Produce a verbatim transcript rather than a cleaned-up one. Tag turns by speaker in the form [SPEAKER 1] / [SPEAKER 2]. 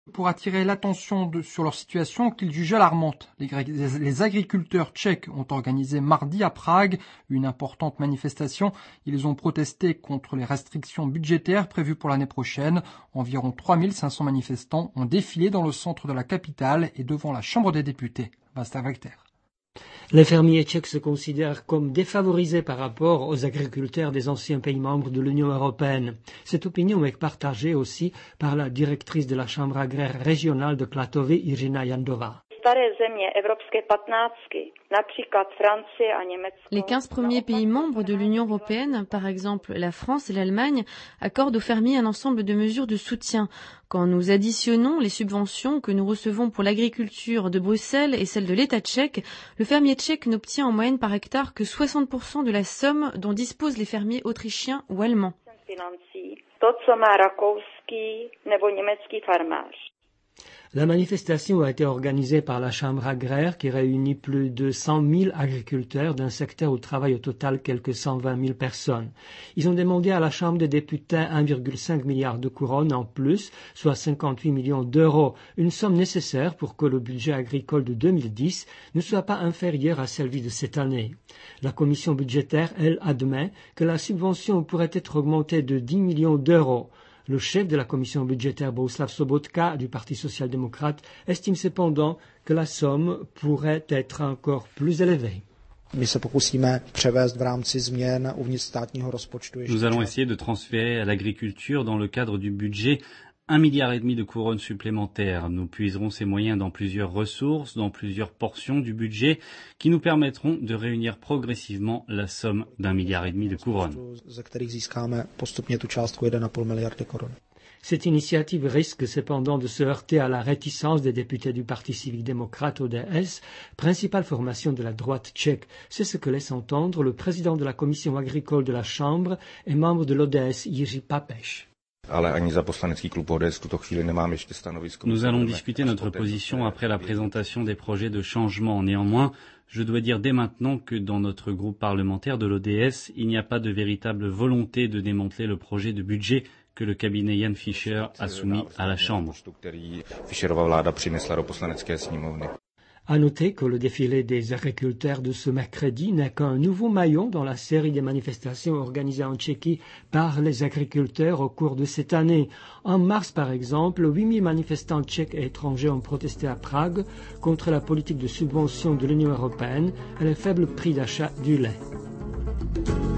[SPEAKER 1] pour attirer l'attention de- sur leur situation qu'ils jugent alarmante. Les, gré- les- les agriculteurs tchèques ont organisé mardi à Prague une importante manifestation. Ils ont protesté contre les restrictions budgétaires prévues pour l'année prochaine. Environ trois mille cinq cents manifestants ont défilé dans le centre de la capitale et devant la Chambre des députés. Basta Vecter.
[SPEAKER 2] Les fermiers tchèques se considèrent comme défavorisés par rapport aux agriculteurs des anciens pays membres de l'Union européenne. Cette opinion est partagée aussi par la directrice de la Chambre agraire régionale de Klatovy, Irina Jandová.
[SPEAKER 3] Les quinze premiers pays membres de l'Union européenne, par exemple la France et l'Allemagne, accordent aux fermiers un ensemble de mesures de soutien. Quand nous additionnons les subventions que nous recevons pour l'agriculture de Bruxelles et celles de l'État tchèque, le fermier tchèque n'obtient en moyenne par hectare que soixante pour cent de la somme dont disposent les fermiers autrichiens ou allemands.
[SPEAKER 2] La manifestation a été organisée par la Chambre agraire qui réunit plus de cent mille agriculteurs d'un secteur où travaillent au total quelques cent vingt mille personnes. Ils ont demandé à la Chambre des députés un virgule cinq milliard de couronnes en plus, soit cinquante-huit millions d'euros, une somme nécessaire pour que le budget agricole de deux mille dix ne soit pas inférieur à celui de cette année. La commission budgétaire, elle, admet que la subvention pourrait être augmentée de dix millions d'euros. Le chef de la commission budgétaire Bohuslav Sobotka du Parti social-démocrate estime cependant que la somme pourrait être encore plus élevée.
[SPEAKER 4] Nous
[SPEAKER 5] allons essayer de transférer à l'agriculture dans le cadre du budget un milliard et demi de couronnes supplémentaires. Nous puiserons ces moyens dans plusieurs ressources, dans plusieurs portions du budget qui nous permettront de réunir progressivement la somme d'un milliard et demi de couronnes.
[SPEAKER 2] Cette initiative risque cependant de se heurter à la réticence des députés du Parti civique-démocrate O D S, principale formation de la droite tchèque. C'est ce que laisse entendre le président de la commission agricole de la Chambre et membre de l'O D S, Jiří Papež.
[SPEAKER 5] Nous allons discuter notre position après la présentation des projets de changement. Néanmoins, je dois dire dès maintenant que dans notre groupe parlementaire de l'O D S, il n'y a pas de véritable volonté de démanteler le projet de budget que le cabinet Jan Fischer a soumis à la Chambre.
[SPEAKER 2] À noter que le défilé des agriculteurs de ce mercredi n'est qu'un nouveau maillon dans la série des manifestations organisées en Tchéquie par les agriculteurs au cours de cette année. En mars, par exemple, huit mille manifestants tchèques et étrangers ont protesté à Prague contre la politique de subvention de l'Union européenne et les faibles prix d'achat du lait.